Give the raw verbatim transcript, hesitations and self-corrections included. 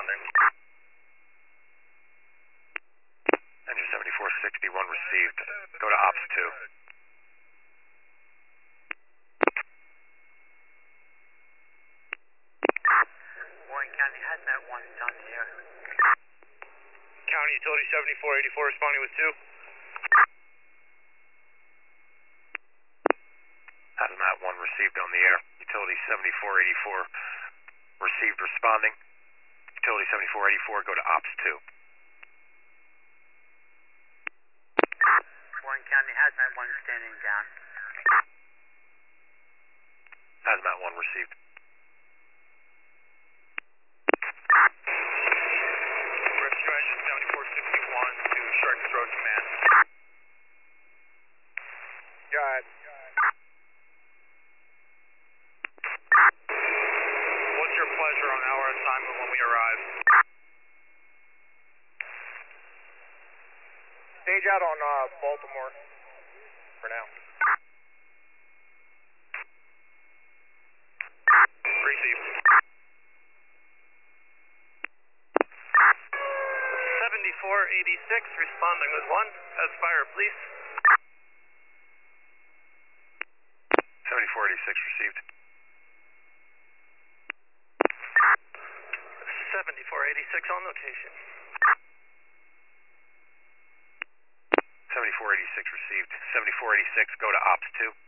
responding. Engine seventy-four sixty-one received. Go to ops two. Warren County Hazmat one is on the air. County Utility seventy-four eighty-four responding with two. Hazmat one received on the air. Utility seventy-four eighty-four received responding. Utility seventy-four eighty-four, go to ops two. Warren County Hazmat one is standing down. Hazmat one received. Rescue engine seventy-four sixty-one to Shark Throat Command. Got it. What's your pleasure on our assignment when we arrive? Stage out on uh, Baltimore for now. Received. seventy-four eighty-six responding with one. Has fire, please. seventy-four eighty-six received. seventy-four eighty-six on location. seventy-four eighty-six received. seventy-four eighty-six, go to ops two.